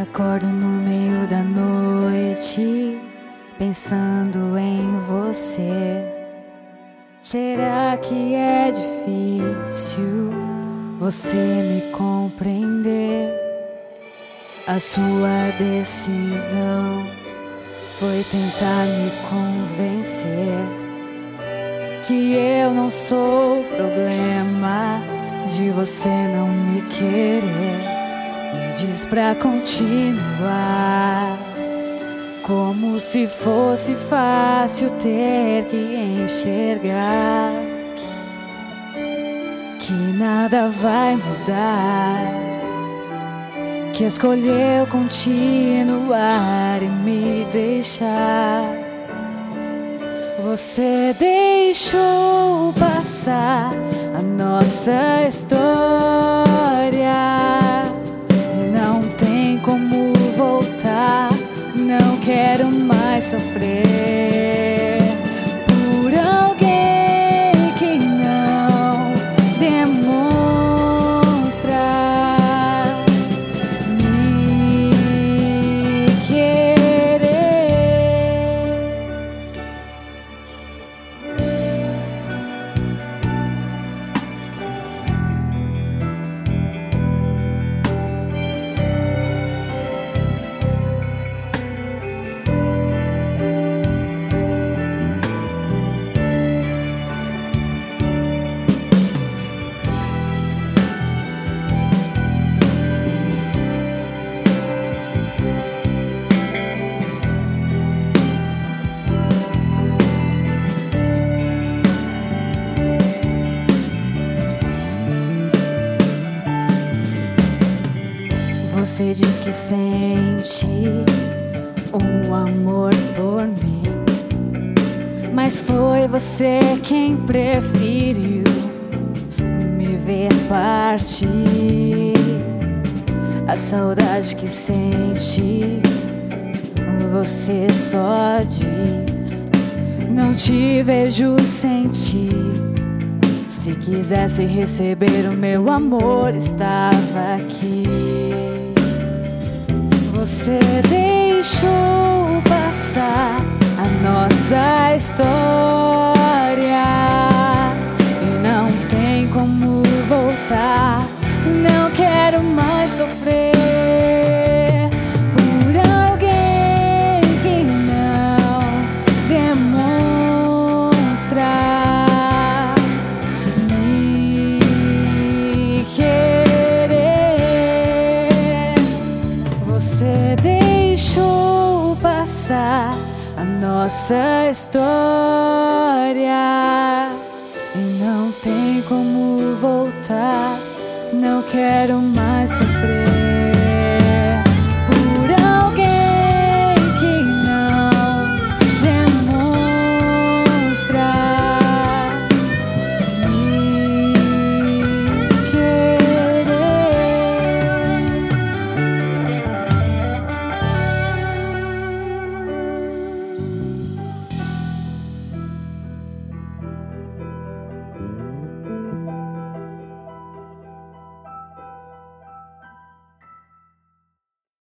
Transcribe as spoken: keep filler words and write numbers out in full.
Acordo no meio da noite, pensando em você. Será que é difícil você me compreender? A sua decisão foi tentar me convencer que eu não sou problema de você não me querer. Me diz pra continuar, como se fosse fácil ter que enxergar que nada vai mudar, que escolheu continuar e me deixar. Você deixou passar a nossa história e não tem como voltar. Não quero mais sofrer por alguém que não demonstra me querer. Você diz que sente um amor por mim, mas foi você quem preferiu me ver partir. A saudade que sente, você só diz: não te vejo sentir. Se quisesse receber o meu amor, estava aqui. Você deixou passar a nossa história e não tem como voltar. Não quero mais sofrer por alguém que não demonstra me querer. Você deixou passar a nossa história e não tem como voltar. Não quero mais sofrer.